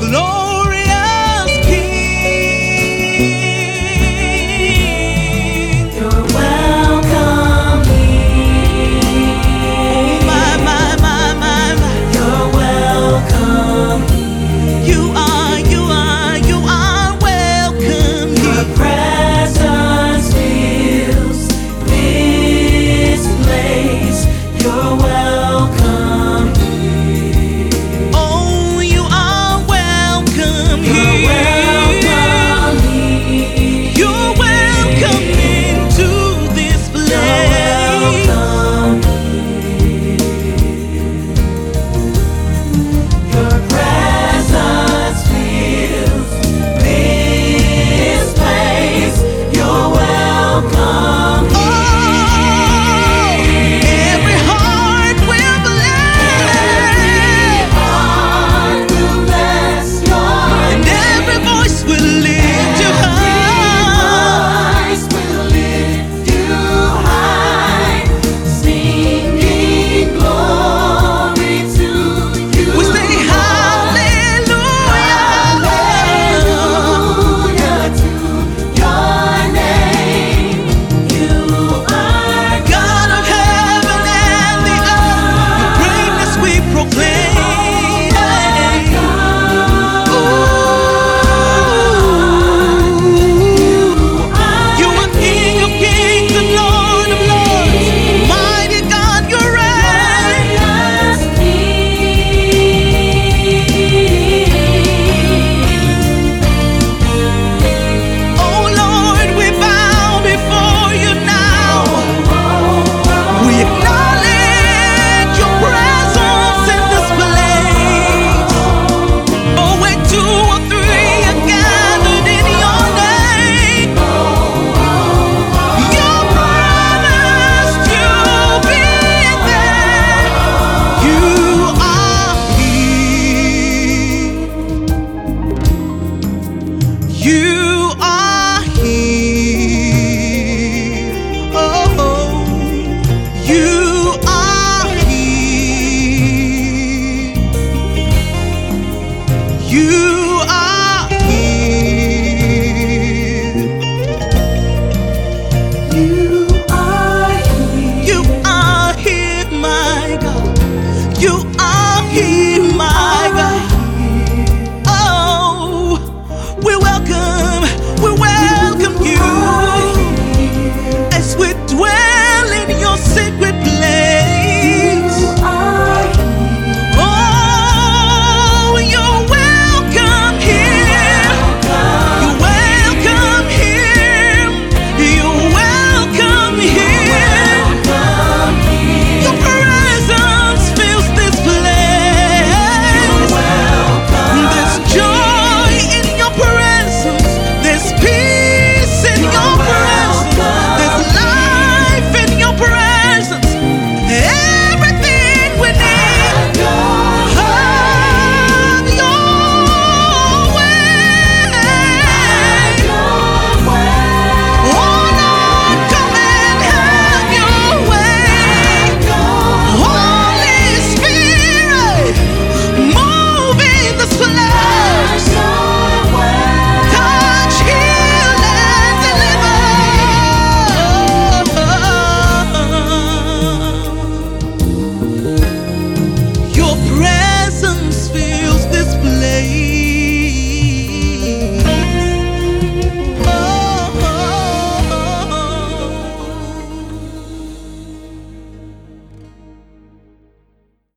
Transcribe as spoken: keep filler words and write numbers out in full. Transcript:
glorious King. You're welcome here. Oh my, my, my, my, my. You're welcome here. You are, you are, you are welcome Your here. presence fills this place. You're welcome here. Oh, you are welcome You're here. welcome here. You're welcome into this place. Welcome here. Your presence fills this place. You're welcome Oh, every heart will believe, heart will bless your and every voice will lift you high. voice will lift you high, singing glory to you. We say hallelujah, Hallelujah to your name. You are God of heaven and the earth, your greatness we proclaim. You are King of kings and Lord of lords, mighty God, you reign. Oh Lord, we bow before you now. We acknowledge your presence in this place. Oh, where two or three are gathered in your name. You promised you'll be there. You are here. You are here. Oh, you are here. You